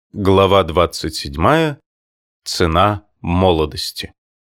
Глава 27. Цена молодости.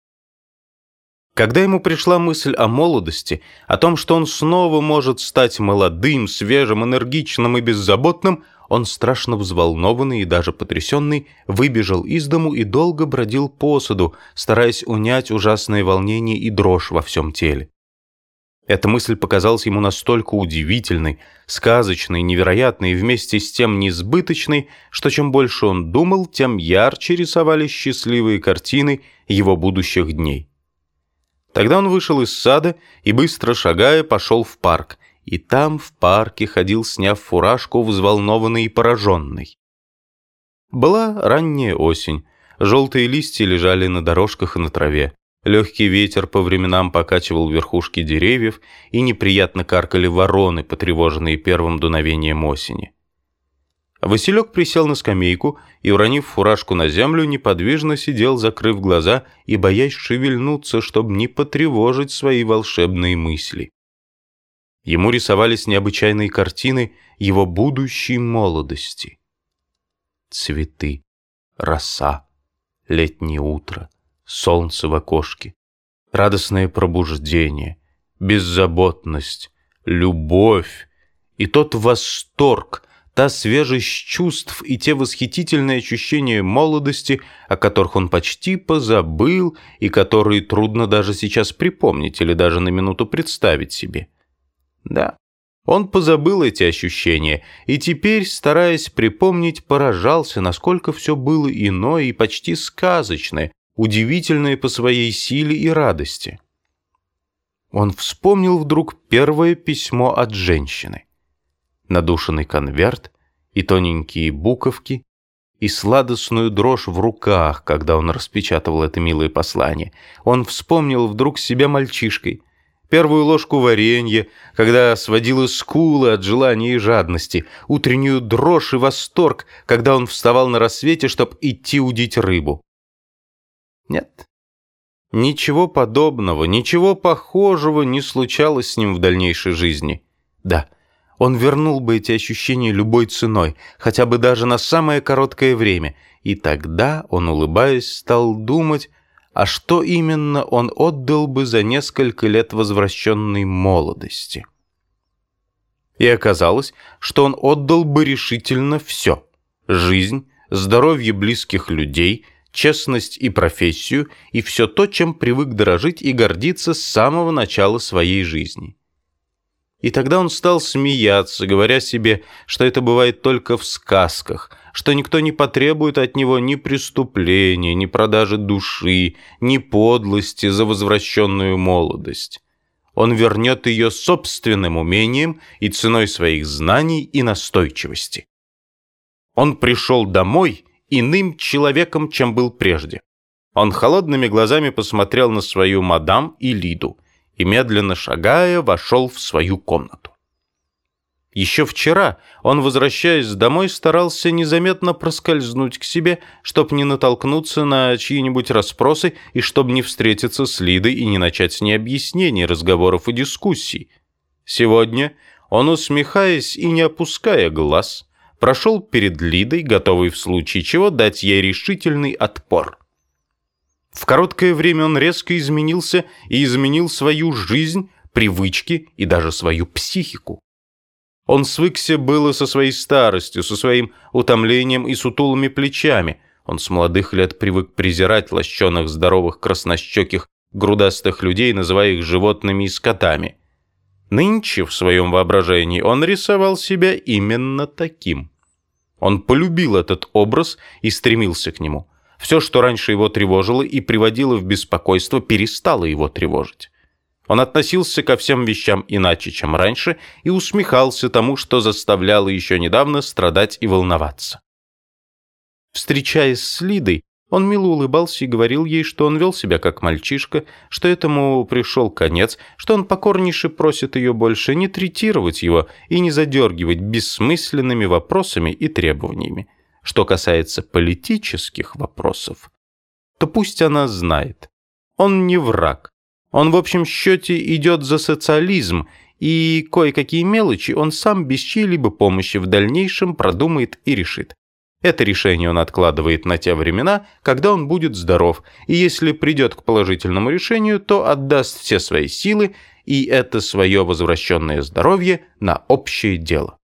Когда ему пришла мысль о молодости, о том, что он снова может стать молодым, свежим, энергичным и беззаботным, он, страшно взволнованный и даже потрясенный, выбежал из дому и долго бродил по саду, стараясь унять ужасное волнение и дрожь во всем теле. Эта мысль показалась ему настолько удивительной, сказочной, невероятной и вместе с тем несбыточной, что чем больше он думал, тем ярче рисовались счастливые картины его будущих дней. Тогда он вышел из сада и, быстро шагая, пошел в парк, и там, в парке, ходил, сняв фуражку, взволнованный и пораженный. Была ранняя осень, желтые листья лежали на дорожках и на траве. Легкий ветер по временам покачивал верхушки деревьев, и неприятно каркали вороны, потревоженные первым дуновением осени. Василек присел на скамейку и, уронив фуражку на землю, неподвижно сидел, закрыв глаза и боясь шевельнуться, чтобы не потревожить свои волшебные мысли. Ему рисовались необычайные картины его будущей молодости. Цветы, роса, летнее утро, солнце в окошке, радостное пробуждение, беззаботность, любовь и тот восторг, та свежесть чувств и те восхитительные ощущения молодости, о которых он почти позабыл и которые трудно даже сейчас припомнить или даже на минуту представить себе. Да, он позабыл эти ощущения и теперь, стараясь припомнить, поражался, насколько все было иное и почти сказочное, удивительное по своей силе и радости. Он вспомнил вдруг первое письмо от женщины. Надушенный конверт и тоненькие буковки, и сладостную дрожь в руках, когда он распечатывал это милое послание. Он вспомнил вдруг себя мальчишкой, первую ложку варенья, когда сводила скулы от желания и жадности, утреннюю дрожь и восторг, когда он вставал на рассвете, чтобы идти удить рыбу. Нет, ничего подобного, ничего похожего не случалось с ним в дальнейшей жизни. Да, он вернул бы эти ощущения любой ценой, хотя бы даже на самое короткое время, и тогда он, улыбаясь, стал думать, а что именно он отдал бы за несколько лет возвращенной молодости. И оказалось, что он отдал бы решительно все: жизнь, здоровье близких людей, честность и профессию, и все то, чем привык дорожить и гордиться с самого начала своей жизни. И тогда он стал смеяться, говоря себе, что это бывает только в сказках, что никто не потребует от него ни преступления, ни продажи души, ни подлости за возвращенную молодость. Он вернет ее собственным умением и ценой своих знаний и настойчивости. Он пришел домой иным человеком, чем был прежде. Он холодными глазами посмотрел на свою мадам и Лиду и, медленно шагая, вошел в свою комнату. Еще вчера он, возвращаясь домой, старался незаметно проскользнуть к себе, чтобы не натолкнуться на чьи-нибудь расспросы и чтобы не встретиться с Лидой и не начать с ней объяснений, разговоров и дискуссий. Сегодня он, усмехаясь и не опуская глаз, прошел перед Лидой, готовый в случае чего дать ей решительный отпор. В короткое время он резко изменился и изменил свою жизнь, привычки и даже свою психику. Он свыкся было со своей старостью, со своим утомлением и сутулыми плечами. Он с молодых лет привык презирать лощеных, здоровых, краснощеких, грудастых людей, называя их животными и скотами. Нынче в своем воображении он рисовал себя именно таким. Он полюбил этот образ и стремился к нему. Все, что раньше его тревожило и приводило в беспокойство, перестало его тревожить. Он относился ко всем вещам иначе, чем раньше, и усмехался тому, что заставляло еще недавно страдать и волноваться. Встречаясь с Лидой, он мило улыбался и говорил ей, что он вел себя как мальчишка, что этому пришел конец, что он покорнейше просит ее больше не третировать его и не задергивать бессмысленными вопросами и требованиями. Что касается политических вопросов, то пусть она знает. Он не враг. Он в общем счете идет за социализм, и кое-какие мелочи он сам без чьей-либо помощи в дальнейшем продумает и решит. Это решение он откладывает на те времена, когда он будет здоров, и если придет к положительному решению, то отдаст все свои силы и это свое возвращенное здоровье на общее дело.